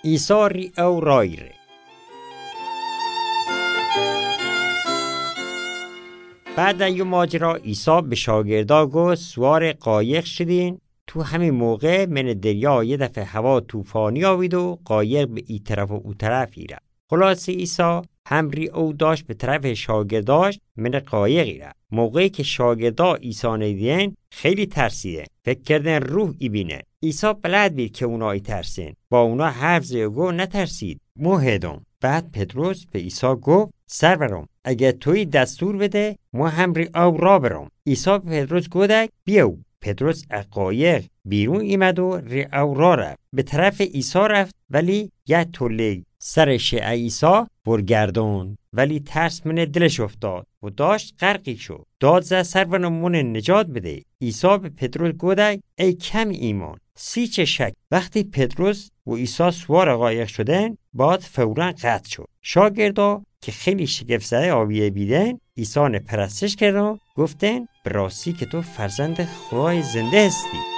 عیسی ری او رایره. بعد از یه ماجرا عیسی به شاگردا گفت سوار قایق شدین. تو همین موقع من دریا یه دفعه هوا طوفانی آوید و قایق به این طرف و اون طرف رفت. خلاص عیسی همری او داشت به طرف شاگرداش من قایقی رفت. موقعی که شاگردا عیسی ندیدن خیلی ترسیدن، فکر کردن روح بینه. عیسی بلد بود که اونایی ترسین، با اونا حرف زد و نترسید. موهدم. بعد پتروس به عیسی گفت سرورم اگه توی دستور بده ما همری او را برم. عیسی به پتروس گفت بیاو. پتروس از قایق بیرون ایمد و ری او را رفت. به طرف عیسی رفت ولی یه توله سرش عیسی برگردون، ولی ترس من دلش افتاد و داشت غرقی شد. داد زد سرورم من نجات بده. عیسی به پتروس گفت ای کم ایمان، چه شک. وقتی پتروس و عیسی سوار قایق شدن باد فوراً قطع شد. شاگردا که خیلی شگفت زده آویه بیدن عیسی پرستش کردن، گفتن به راستی که تو فرزند خدای زنده هستی.